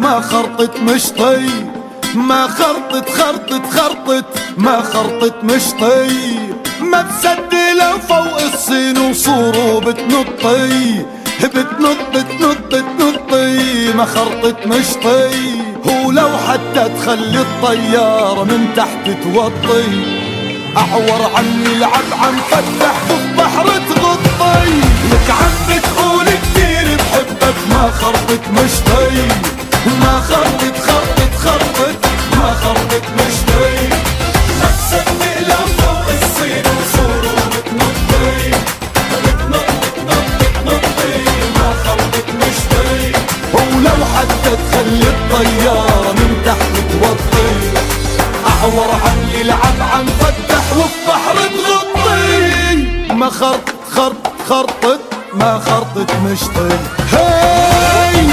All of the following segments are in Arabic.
ما خرطت مشطي، ما خرطت خرطت ما خرطت مشطي، ما مسدلة فوق الصين وصوره بتنطي بتنطي ما خرطت مشطي. ولو حتى تخلي الطيارة من تحت توطي، أعور عني العب عم فتح بالبحر تغطي. لك عم بتقول كتير بحبك ما خرطت مشطي، ما خرطت ما خرطت مشطي، ما تسدق فوق الصين وصوره بتنطي ما خرطت مشطي. ولو حتى تخلي الطيارة من تحت توطي، أعور عني العب عم فتح والبحر تغطي. ما خرطت ما خرطت مشطي. هاي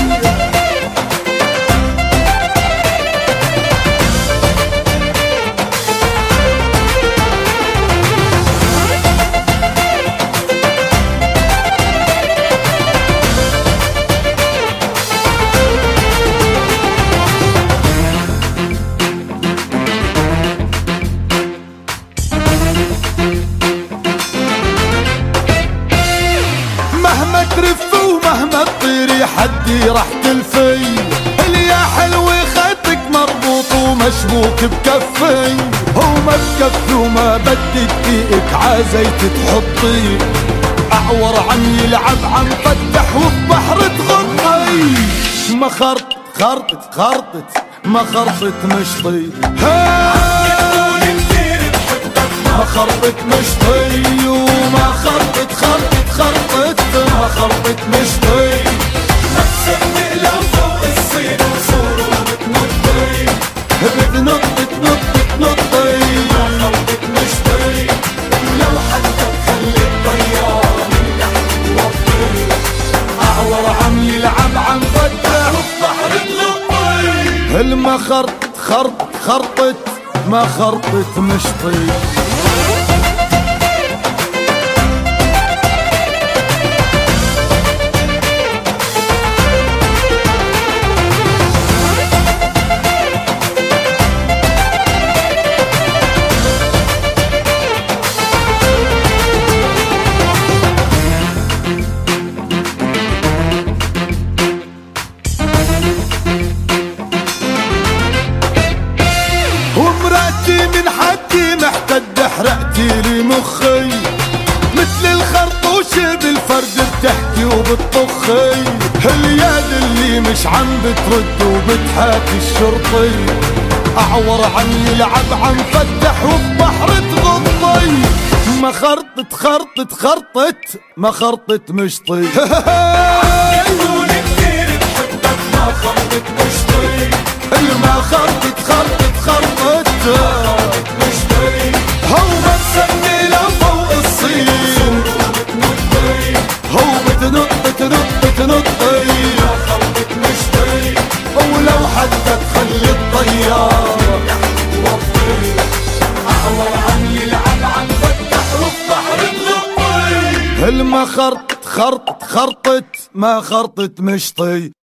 مهما ترف ومهما تطيري حدي راح تلفي. اليا حلوة خيطك مربوط ومشبوك بكفي، وما بكفي وما بدي دقيقك عازيت تحطي. أعور عني العب عم فتح وبحر تغطي. ما خرطت ما خرطت مشطي. ما خرطت مشطي وما خرطت ما خرطت مشطي، ما تسدق فوق الصين وصوره بتنطي ما خرطت مشطي. ولو حتى تخلي الطيارة من تحت توطي، أعور عم يلعب عم فتح والبحر تغطي. الما خرطت ما خرطت مشطي. ومراتي من حدي محتد حرقتي لي مخي، مثل الخرطوشة بالفرد بتحكي وبتطخي. اليد اللي مش عم بترد وبتحاكي الشرطي، أعور عني العب عم فتح وبحر تغطي. ما خرطت ما خرطت مشطي. يقول كتير بحبك ما خرطت مشطي، ما خرطت مشطي. هو ما مسمي فوق الصين هو بتنطي ما خرطت مشطي. ولو حتى تخلي الطيارة توطي، أعور عني يلعب عم فتح والبحر تغطي. الما خرطت ما خرطت مشطي.